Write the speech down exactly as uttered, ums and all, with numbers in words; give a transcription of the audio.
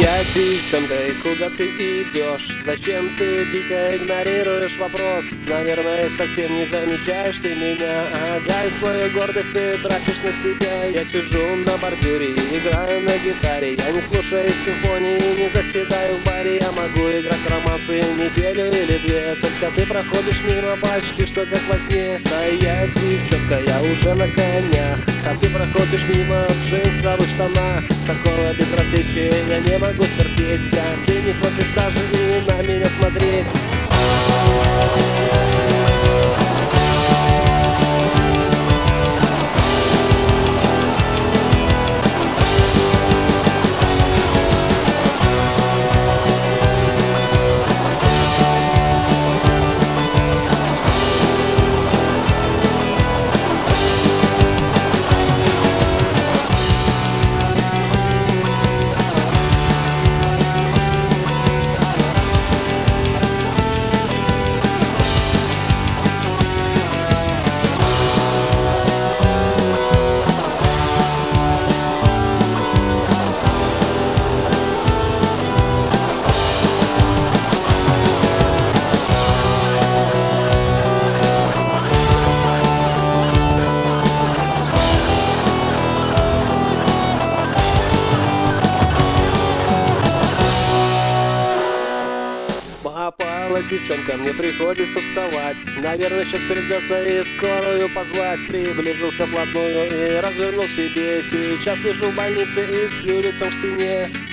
Я девчонка, и куда ты идешь? Зачем ты дико игнорируешь вопрос? Наверное, совсем не замечаешь ты меня. Ага, и свою гордость ты тратишь на себя. Я сижу на бордюре и играю на гитаре. Я не слушаю симфонии, не заседаю в баре. Я могу играть романсы неделю или две. Только ты проходишь мимо почти что как во сне. Да я девчонка, я уже на конях, а ты проходишь мимо в джинсовых штанах. Такого безразличия я не могу терпеть, а ты не хочешь даже и на меня смотреть. Попала девчонка, мне приходится вставать. Наверное, сейчас придется и скорую позвать. Приблизился вплотную и развернул к себе. Сейчас лежу в больнице и сплю лицом к стене.